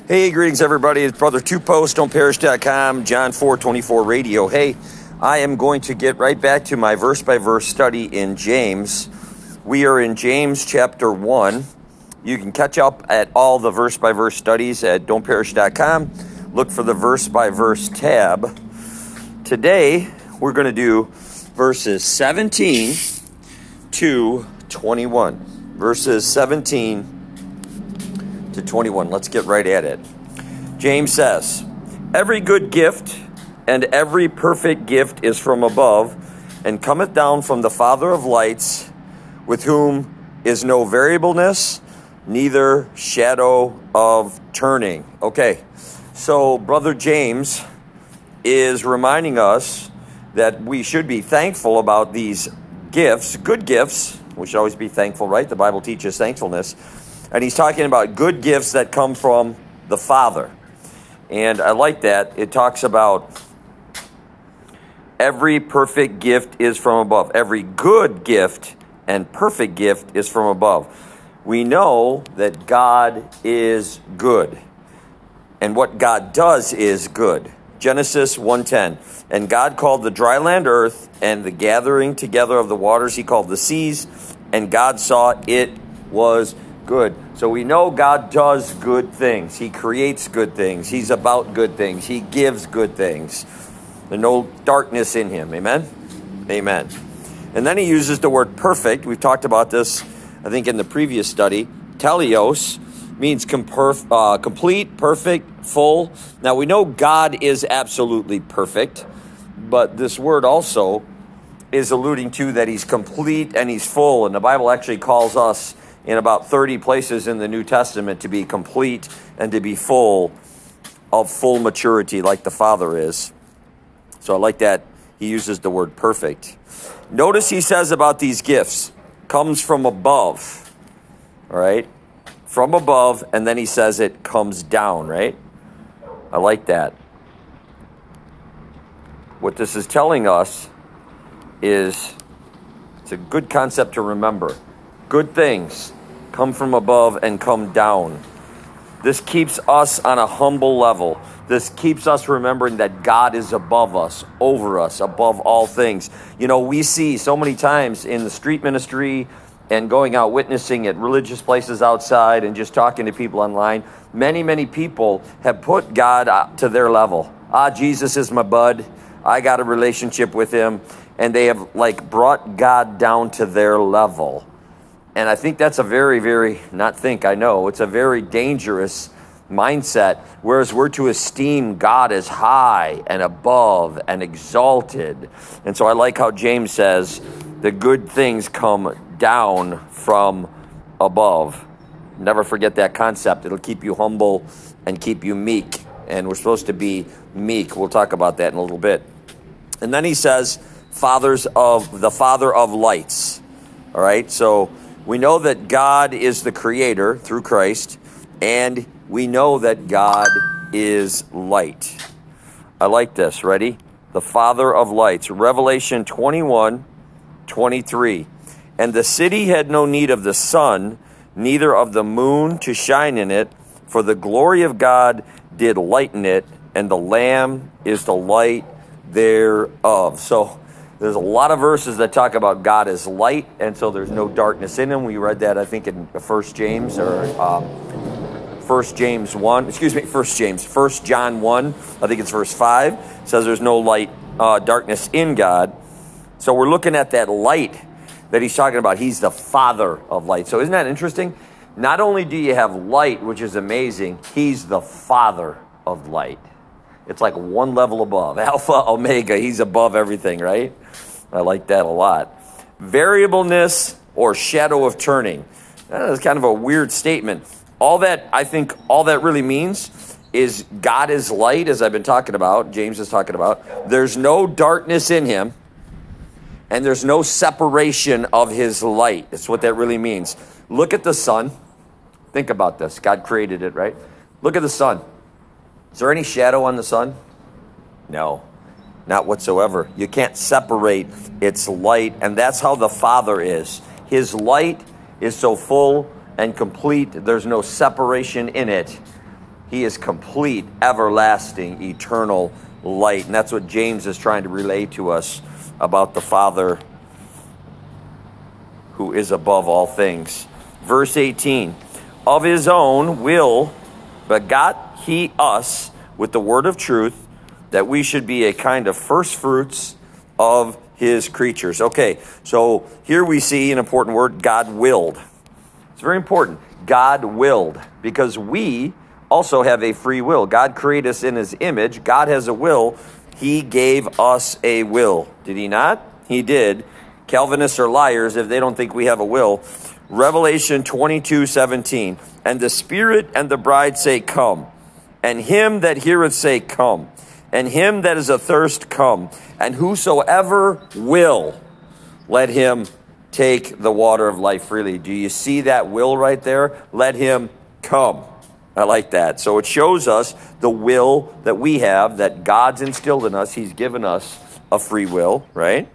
Hey, greetings, everybody. It's Brother Two Post, don'tperish.com, John 4:24 radio. Hey, I am going to get right back to my verse-by-verse study in James. We are in James chapter 1. You can catch up at all the verse-by-verse studies at don'tperish.com. Look for the verse-by-verse tab. Today, we're going to do verses 17 to 21. Verses 17 to 21. Let's get right at it. James says, "Every good gift and every perfect gift is from above, and cometh down from the Father of lights, with whom is no variableness, neither shadow of turning." Okay, so Brother James is reminding us that we should be thankful about these gifts, good gifts. We should always be thankful, right? The Bible teaches thankfulness. And he's talking about good gifts that come from the Father. And I like that. It talks about every perfect gift is from above. Every good gift and perfect gift is from above. We know that God is good. And what God does is good. Genesis 1:10. "And God called the dry land earth, and the gathering together of the waters he called the seas. And God saw it was good." So we know God does good things. He creates good things. He's about good things. He gives good things. There's no darkness in him. Amen? Amen. And then he uses the word perfect. We've talked about this, I think, in the previous study. Teleos means complete, perfect, full. Now, we know God is absolutely perfect, but this word also is alluding to that he's complete and he's full. And the Bible actually calls us in about 30 places in the New Testament to be complete and to be full of full maturity like the Father is. So I like that he uses the word perfect. Notice he says about these gifts, comes from above, all right? From above, and then he says it comes down, right? I like that. What this is telling us is, it's a good concept to remember. Good things come from above and come down. This keeps us on a humble level. This keeps us remembering that God is above us, over us, above all things. You know, we see so many times in the street ministry and going out witnessing at religious places outside and just talking to people online, many people have put God to their level. Jesus is my bud. I got a relationship with him. And they have brought God down to their level. And I think that's a it's a very dangerous mindset. Whereas we're to esteem God as high and above and exalted. And so I like how James says the good things come down from above. Never forget that concept. It'll keep you humble and keep you meek. And we're supposed to be meek. We'll talk about that in a little bit. And then he says, the Father of lights. All right, so we know that God is the creator through Christ, and we know that God is light. I like this. Ready? The Father of lights. Revelation 21:23. "And the city had no need of the sun, neither of the moon to shine in it, for the glory of God did lighten it, and the Lamb is the light thereof." So there's a lot of verses that talk about God as light, and so there's no darkness in him. We read that, I think, in 1 John 1, I think it's verse 5, says there's no darkness in God. So we're looking at that light that he's talking about. He's the Father of light. So isn't that interesting? Not only do you have light, which is amazing, he's the Father of light. It's like one level above. Alpha, Omega, he's above everything, right? I like that a lot. Variableness or shadow of turning. That's kind of a weird statement. All that really means is God is light, as I've been talking about, James is talking about. There's no darkness in him, and there's no separation of his light. That's what that really means. Look at the sun. Think about this. God created it, right? Look at the sun. Is there any shadow on the sun? No, not whatsoever. You can't separate its light, and that's how the Father is. His light is so full and complete, there's no separation in it. He is complete, everlasting, eternal light. And that's what James is trying to relay to us about the Father who is above all things. Verse 18, of his own will begot he us with the word of truth, that we should be a kind of first fruits of his creatures. Okay, so here we see an important word, God willed. It's very important. God willed, because we also have a free will. God created us in his image. God has a will. He gave us a will. Did he not? He did. Calvinists are liars if they don't think we have a will. Revelation 22:17. And the Spirit and the bride say, come. And him that heareth say, come. And him that is athirst, come. And whosoever will, let him take the water of life freely. Do you see that will right there? Let him come. I like that. So it shows us the will that we have, that God's instilled in us. He's given us a free will, right?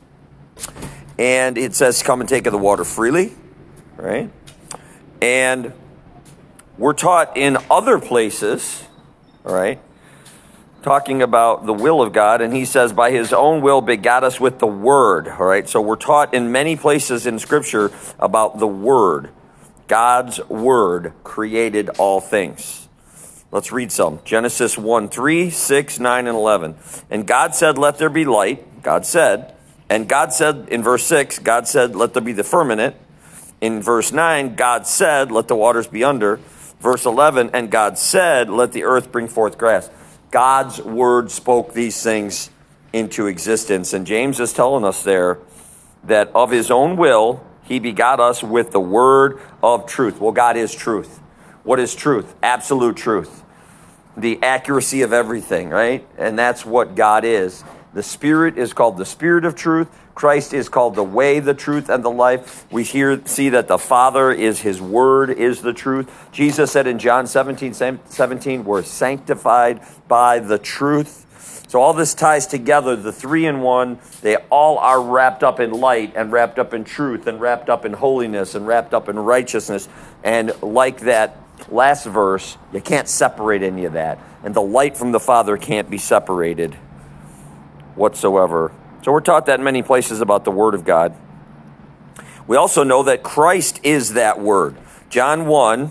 And it says, come and take of the water freely, right? And we're taught in other places, all right, talking about the will of God, and he says, by his own will begat us with the word, all right? So we're taught in many places in Scripture about the word. God's word created all things. Let's read some. Genesis 1:3, 6, 9, and 11. And God said, let there be light. God said. And God said, in verse 6, God said, let there be the firmament. In verse 9, God said, let the waters be under. Verse 11, and God said, let the earth bring forth grass. God's word spoke these things into existence. And James is telling us there that of his own will, he begot us with the word of truth. Well, God is truth. What is truth? Absolute truth. The accuracy of everything, right? And that's what God is. The Spirit is called the Spirit of truth. Christ is called the way, the truth, and the life. We see that the Father is his word, is the truth. Jesus said in John 17, we're sanctified by the truth. So all this ties together, the three in one. They all are wrapped up in light and wrapped up in truth and wrapped up in holiness and wrapped up in righteousness. And like that last verse, you can't separate any of that. And the light from the Father can't be separated whatsoever. So we're taught that in many places about the Word of God. We also know that Christ is that Word. John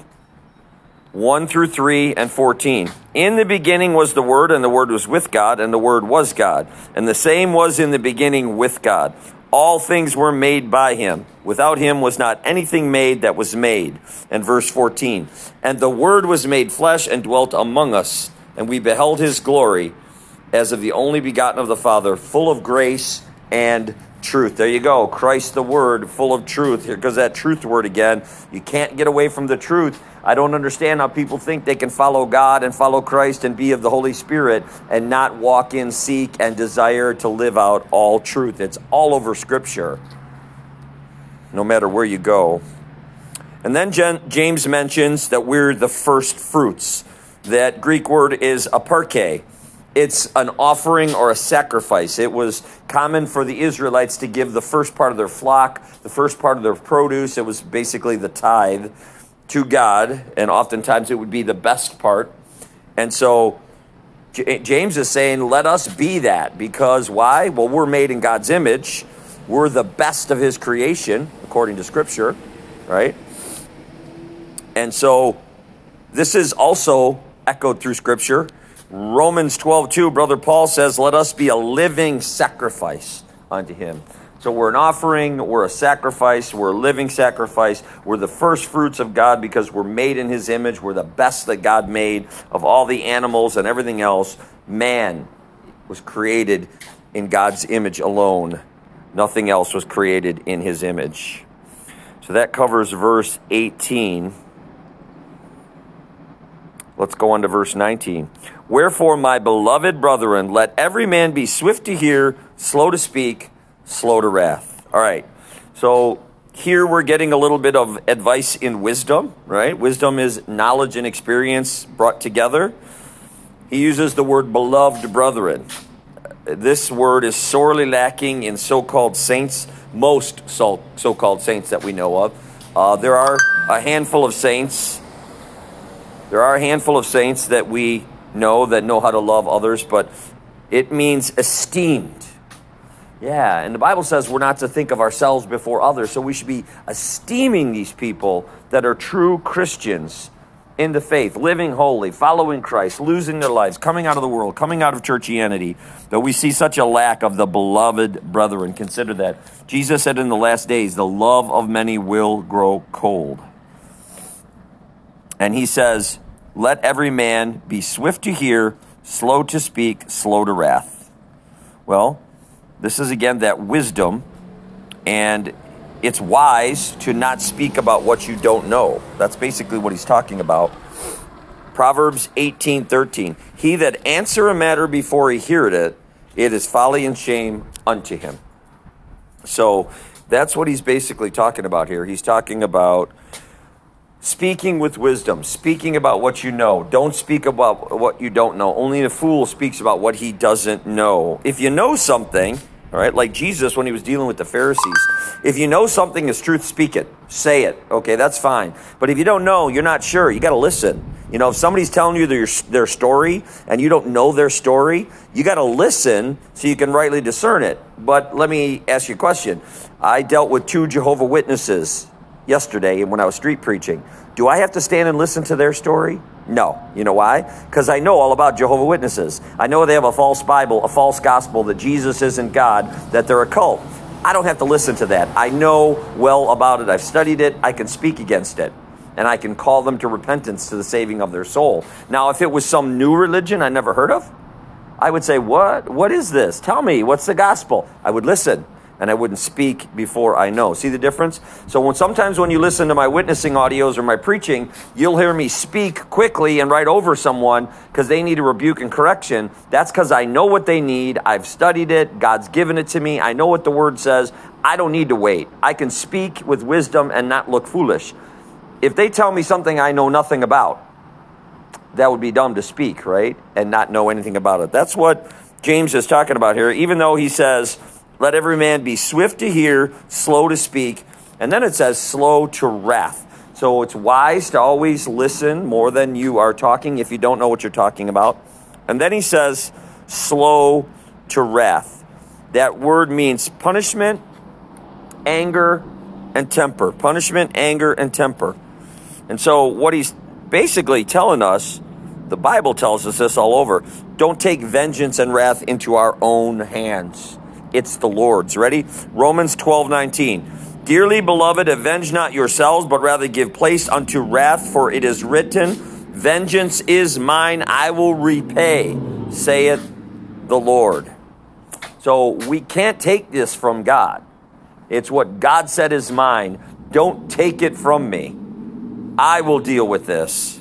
1 through 3 and 14. In the beginning was the Word, and the Word was with God, and the Word was God. And the same was in the beginning with God. All things were made by him. Without him was not anything made that was made. And verse 14. And the Word was made flesh and dwelt among us, and we beheld his glory as of the only begotten of the Father, full of grace and truth. There you go. Christ the Word, full of truth. Here goes that truth word again. You can't get away from the truth. I don't understand how people think they can follow God and follow Christ and be of the Holy Spirit and not walk in, seek, and desire to live out all truth. It's all over Scripture, no matter where you go. And then James mentions that we're the first fruits. That Greek word is aparche. It's an offering or a sacrifice. It was common for the Israelites to give the first part of their flock, the first part of their produce. It was basically the tithe to God, and oftentimes it would be the best part. And so James is saying, let us be that. Because why? Well, we're made in God's image. We're the best of his creation, according to Scripture, right? And so this is also echoed through Scripture. Romans 12:2, Brother Paul says, let us be a living sacrifice unto him. So we're an offering, we're a sacrifice, we're a living sacrifice. We're the first fruits of God because we're made in his image. We're the best that God made of all the animals and everything else. Man was created in God's image alone. Nothing else was created in his image. So that covers verse 18. Let's go on to verse 19. Wherefore, my beloved brethren, let every man be swift to hear, slow to speak, slow to wrath. All right. So here we're getting a little bit of advice in wisdom, right? Wisdom is knowledge and experience brought together. He uses the word beloved brethren. This word is sorely lacking in so-called saints, most so-called saints that we know of. There are a handful of saints There are a handful of saints that we know that know how to love others, but it means esteemed. Yeah, and the Bible says we're not to think of ourselves before others, so we should be esteeming these people that are true Christians in the faith, living holy, following Christ, losing their lives, coming out of the world, coming out of churchianity, that we see such a lack of the beloved brethren. Consider that. Jesus said in the last days, the love of many will grow cold. And he says, let every man be swift to hear, slow to speak, slow to wrath. Well, this is again that wisdom, and it's wise to not speak about what you don't know. That's basically what he's talking about. Proverbs 18:13. He that answer a matter before he heareth it, it is folly and shame unto him. So that's what he's basically talking about here. He's talking about speaking with wisdom, speaking about what you know. Don't speak about what you don't know. Only a fool speaks about what he doesn't know. If you know something, all right, like Jesus when he was dealing with the Pharisees, if you know something is truth, speak it. Say it. Okay, that's fine. But if you don't know, you're not sure, you got to listen. You know, if somebody's telling you their story and you don't know their story, you got to listen so you can rightly discern it. But let me ask you a question. I dealt with 2 Jehovah's Witnesses yesterday when I was street preaching. Do I have to stand and listen to their story? No. You know why? Because I know all about Jehovah's Witnesses. I know they have a false Bible, a false gospel, that Jesus isn't God, that they're a cult. I don't have to listen to that. I know well about it. I've studied it. I can speak against it. And I can call them to repentance, to the saving of their soul. Now, if it was some new religion I never heard of, I would say, what? What is this? Tell me, what's the gospel? I would listen. And I wouldn't speak before I know. See the difference? So sometimes when you listen to my witnessing audios or my preaching, you'll hear me speak quickly and right over someone because they need a rebuke and correction. That's because I know what they need. I've studied it. God's given it to me. I know what the word says. I don't need to wait. I can speak with wisdom and not look foolish. If they tell me something I know nothing about, that would be dumb to speak, right? And not know anything about it. That's what James is talking about here, even though he says, let every man be swift to hear, slow to speak. And then it says slow to wrath. So it's wise to always listen more than you are talking if you don't know what you're talking about. And then he says slow to wrath. That word means punishment, anger, and temper. Punishment, anger, and temper. And so what he's basically telling us, the Bible tells us this all over, don't take vengeance and wrath into our own hands. It's the Lord's. Ready? Romans 12:19. Dearly beloved, avenge not yourselves, but rather give place unto wrath, for it is written, vengeance is mine, I will repay, saith the Lord. So we can't take this from God. It's what God said is mine. Don't take it from me. I will deal with this.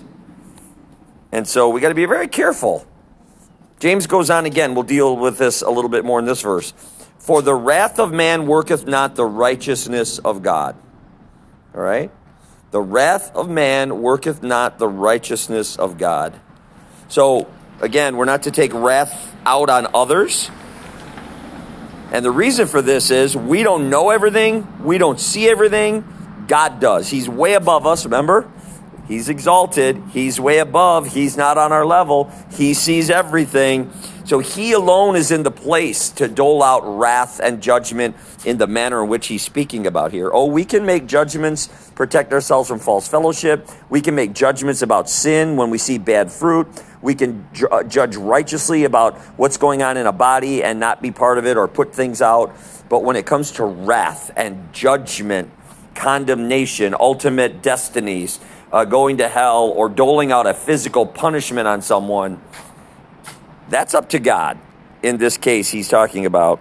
And so we got to be very careful. James goes on again. We'll deal with this a little bit more in this verse. For the wrath of man worketh not the righteousness of God. All right? The wrath of man worketh not the righteousness of God. So, again, we're not to take wrath out on others. And the reason for this is we don't know everything. We don't see everything. God does. He's way above us, remember? He's exalted. He's way above. He's not on our level. He sees everything. So he alone is in the place to dole out wrath and judgment in the manner in which he's speaking about here. Oh, we can make judgments, protect ourselves from false fellowship. We can make judgments about sin when we see bad fruit. We can judge righteously about what's going on in a body and not be part of it or put things out. But when it comes to wrath and judgment, condemnation, ultimate destinies, going to hell, or doling out a physical punishment on someone, that's up to God. In this case, he's talking about.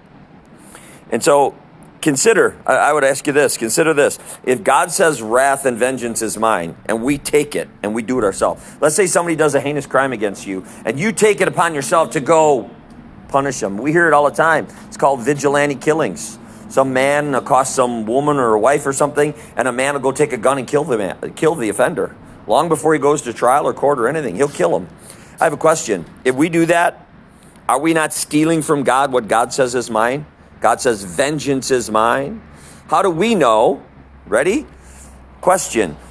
And so consider, I would ask you this, consider this. If God says wrath and vengeance is mine, and we take it, and we do it ourselves. Let's say somebody does a heinous crime against you, and you take it upon yourself to go punish them. We hear it all the time. It's called vigilante killings. Some man accosts some woman or a wife or something, and a man will go take a gun and kill the offender. Long before he goes to trial or court or anything, he'll kill him. I have a question. If we do that, are we not stealing from God what God says is mine? God says, vengeance is mine. How do we know? Ready? Question.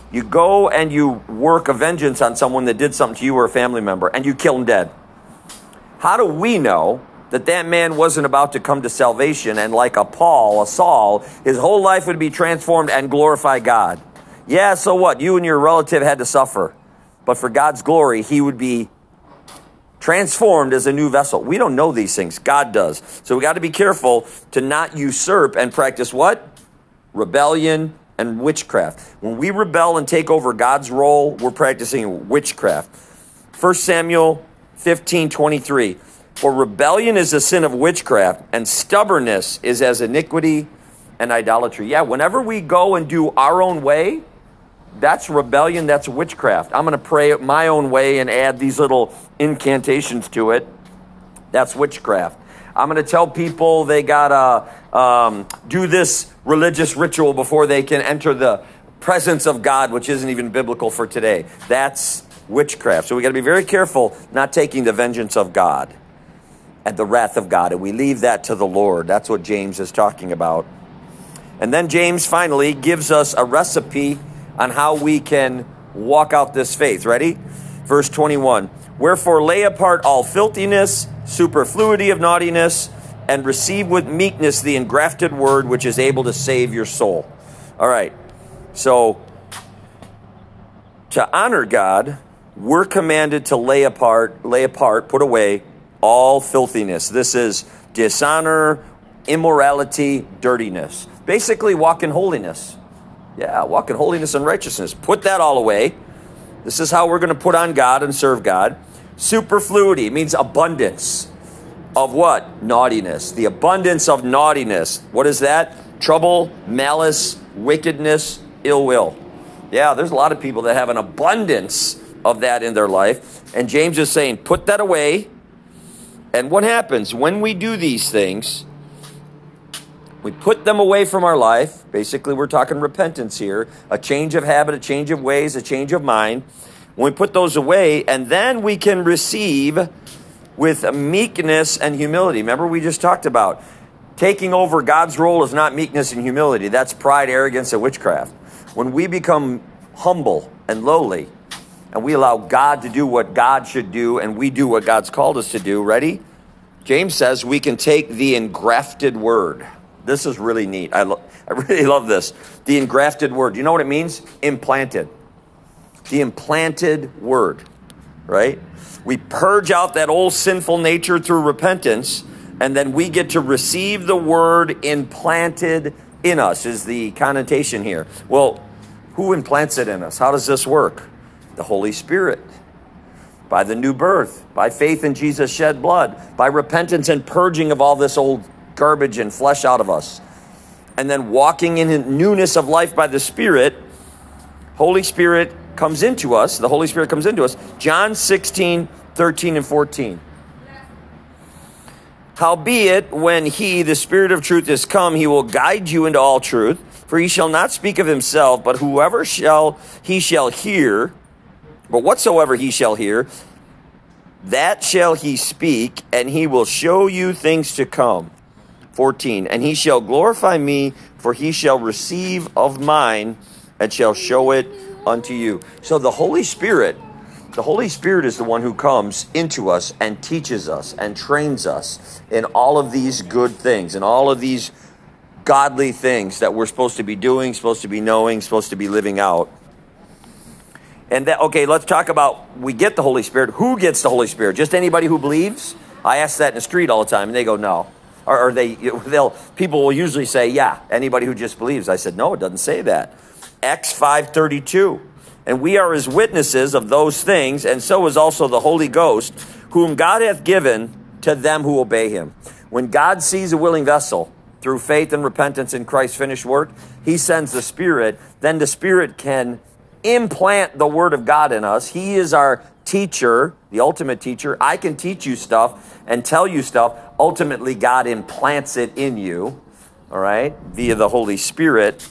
You go and you work a vengeance on someone that did something to you or a family member, and you kill him dead. How do we know that that man wasn't about to come to salvation and like a Paul, a Saul, his whole life would be transformed and glorify God? Yeah, so what? You and your relative had to suffer. But for God's glory, he would be transformed as a new vessel. We don't know these things. God does. So we got to be careful to not usurp and practice what? Rebellion and witchcraft. When we rebel and take over God's role, we're practicing witchcraft. 1 Samuel 15:23. For rebellion is a sin of witchcraft, and stubbornness is as iniquity and idolatry. Yeah, whenever we go and do our own way, that's rebellion, that's witchcraft. I'm going to pray my own way and add these little incantations to it. That's witchcraft. I'm going to tell people they got to do this religious ritual before they can enter the presence of God, which isn't even biblical for today. That's witchcraft. So we got to be very careful not taking the vengeance of God and the wrath of God, and we leave that to the Lord. That's what James is talking about. And then James finally gives us a recipe on how we can walk out this faith. Ready? Verse 21. Wherefore lay apart all filthiness, superfluity of naughtiness, and receive with meekness the engrafted word which is able to save your soul. All right. So to honor God, we're commanded to lay apart, put away all filthiness. This is dishonor, immorality, dirtiness. Basically, walk in holiness. Yeah, walk in holiness and righteousness. Put that all away. This is how we're going to put on God and serve God. Superfluity means abundance of what? Naughtiness. The abundance of naughtiness. What is that? Trouble, malice, wickedness, ill will. Yeah, there's a lot of people that have an abundance of that in their life. And James is saying, put that away. And what happens when we do these things? We put them away from our life. Basically, we're talking repentance here. A change of habit, a change of ways, a change of mind. When we put those away, and then we can receive with meekness and humility. Remember, we just talked about taking over God's role is not meekness and humility. That's pride, arrogance, and witchcraft. When we become humble and lowly, and we allow God to do what God should do, and we do what God's called us to do, ready? James says we can take the engrafted word. This is really neat. I really love this. The engrafted word. You know what it means? Implanted. The implanted word, right? We purge out that old sinful nature through repentance, and then we get to receive the word implanted in us, is the connotation here. Well, who implants it in us? How does this work? The Holy Spirit. By the new birth, by faith in Jesus' shed blood, by repentance and purging of all this old garbage and flesh out of us. And then walking in newness of life by the Spirit, Holy Spirit comes into us. The Holy Spirit comes into us. John 16, 13 and 14. Howbeit, when he, the Spirit of truth, is come, he will guide you into all truth. For he shall not speak of himself, but whoever he shall hear, but whatsoever he shall hear, that shall he speak, and he will show you things to come. 14, and he shall glorify me, for he shall receive of mine, and shall show it unto you. So the Holy Spirit is the one who comes into us and teaches us and trains us in all of these good things, and all of these godly things that we're supposed to be doing, supposed to be knowing, supposed to be living out. And that, okay, let's talk about, we get the Holy Spirit. Who gets the Holy Spirit? Just anybody who believes? I ask that in the street all the time, and they go, no. Or people will usually say, yeah, anybody who just believes. I said, no, it doesn't say that. Acts 5:32. And we are his witnesses of those things, and so is also the Holy Ghost, whom God hath given to them who obey him. When God sees a willing vessel through faith and repentance in Christ's finished work, he sends the Spirit. Then the Spirit can implant the word of God in us. He is our teacher, the ultimate teacher. I can teach you stuff and tell you stuff. Ultimately, God implants it in you, all right, via the Holy Spirit.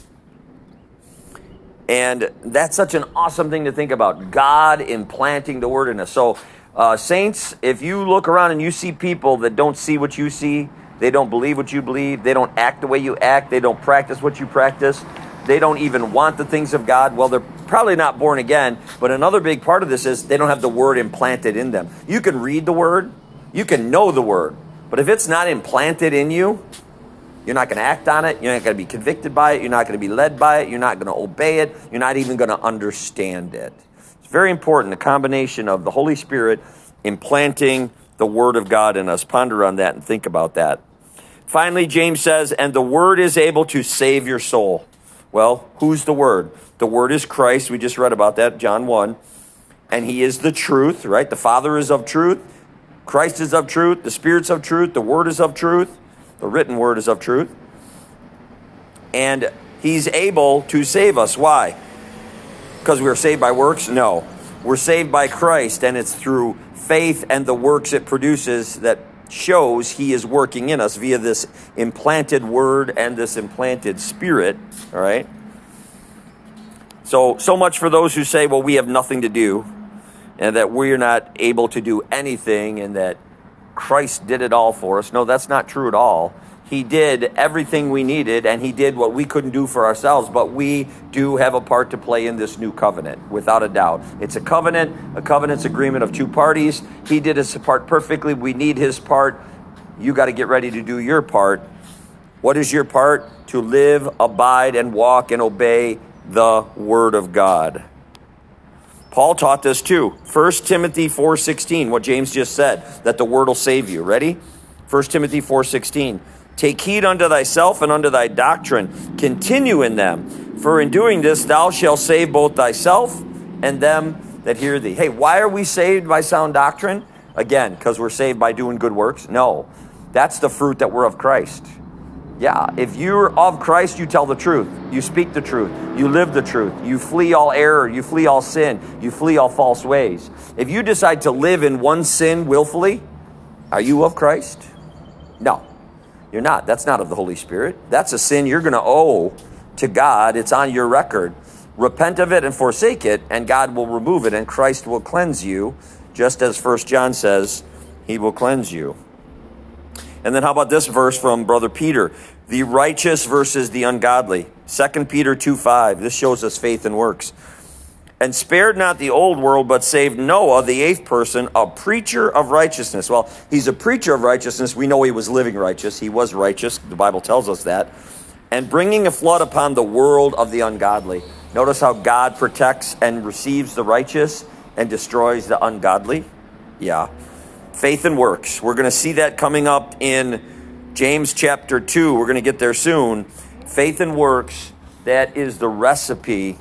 And that's such an awesome thing to think about, God implanting the word in us. So, saints, if you look around and you see people that don't see what you see, they don't believe what you believe, they don't act the way you act, they don't practice what you practice, They don't even want the things of God. Well, they're probably not born again. But another big part of this is they don't have the word implanted in them. You can read the word. You can know the word. But if it's not implanted in you, you're not going to act on it. You're not going to be convicted by it. You're not going to be led by it. You're not going to obey it. You're not even going to understand it. It's very important, the combination of the Holy Spirit implanting the word of God in us. Ponder on that and think about that. Finally, James says, and the word is able to save your soul. Well, who's the word? The word is Christ. We just read about that, John 1. And he is the truth, right? The Father is of truth. Christ is of truth. The Spirit's of truth. The word is of truth. The written word is of truth. And he's able to save us. Why? Because we are saved by works? No. We're saved by Christ, and it's through faith and the works it produces that shows he is working in us via this implanted word and this implanted spirit, all right? So much for those who say, well, we have nothing to do, and that we're not able to do anything, and that Christ did it all for us. No, that's not true at all. He did everything we needed, and he did what we couldn't do for ourselves, but we do have a part to play in this new covenant, without a doubt. It's a covenant's agreement of two parties. He did his part perfectly. We need his part. You got to get ready to do your part. What is your part? To live, abide, and walk and obey the word of God. Paul taught this too. 1 Timothy 4:16, what James just said, that the word will save you. Ready? 1 Timothy 4:16. Take heed unto thyself and unto thy doctrine. Continue in them. For in doing this, thou shalt save both thyself and them that hear thee. Hey, why are we saved by sound doctrine? Again, because we're saved by doing good works? No. That's the fruit that we're of Christ. Yeah, if you're of Christ, you tell the truth. You speak the truth. You live the truth. You flee all error. You flee all sin. You flee all false ways. If you decide to live in one sin willfully, are you of Christ? No. You're not. That's not of the Holy Spirit. That's a sin you're going to owe to God. It's on your record. Repent of it and forsake it, and God will remove it, and Christ will cleanse you, just as 1 John says he will cleanse you. And then how about this verse from Brother Peter? The righteous versus the ungodly. 2 Peter 2:5. This shows us faith and works. And spared not the old world, but saved Noah, the eighth person, a preacher of righteousness. Well, he's a preacher of righteousness. We know he was living righteous. He was righteous. The Bible tells us that. And bringing a flood upon the world of the ungodly. Notice how God protects and receives the righteous and destroys the ungodly. Yeah. Faith and works. We're going to see that coming up in James chapter 2. We're going to get there soon. Faith and works, that is the recipe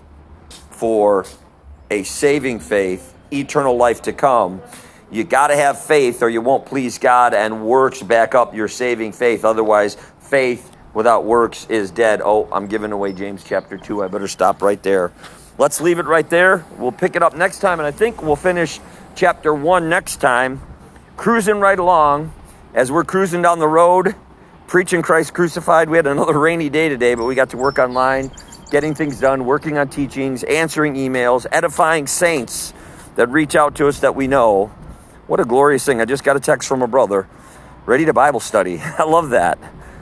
for a saving faith, eternal life to come. You got to have faith or you won't please God, and works back up your saving faith. Otherwise, faith without works is dead. Oh, I'm giving away James chapter 2. I better stop right there. Let's leave it right there. We'll pick it up next time, and I think we'll finish chapter 1 next time. Cruising right along as we're cruising down the road, preaching Christ crucified. We had another rainy day today, but we got to work online, getting things done, working on teachings, answering emails, edifying saints that reach out to us that we know. What a glorious thing. I just got a text from a brother, ready to Bible study. I love that.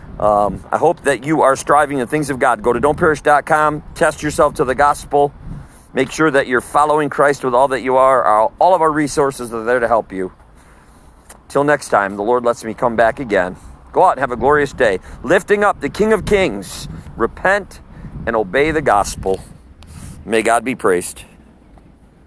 I hope that you are striving in things of God. Go to don'tperish.com, test yourself to the gospel. Make sure that you're following Christ with all that you are. All of our resources are there to help you. Till next time, the Lord lets me come back again. Go out and have a glorious day, lifting up the King of Kings. Repent and obey the gospel. May God be praised.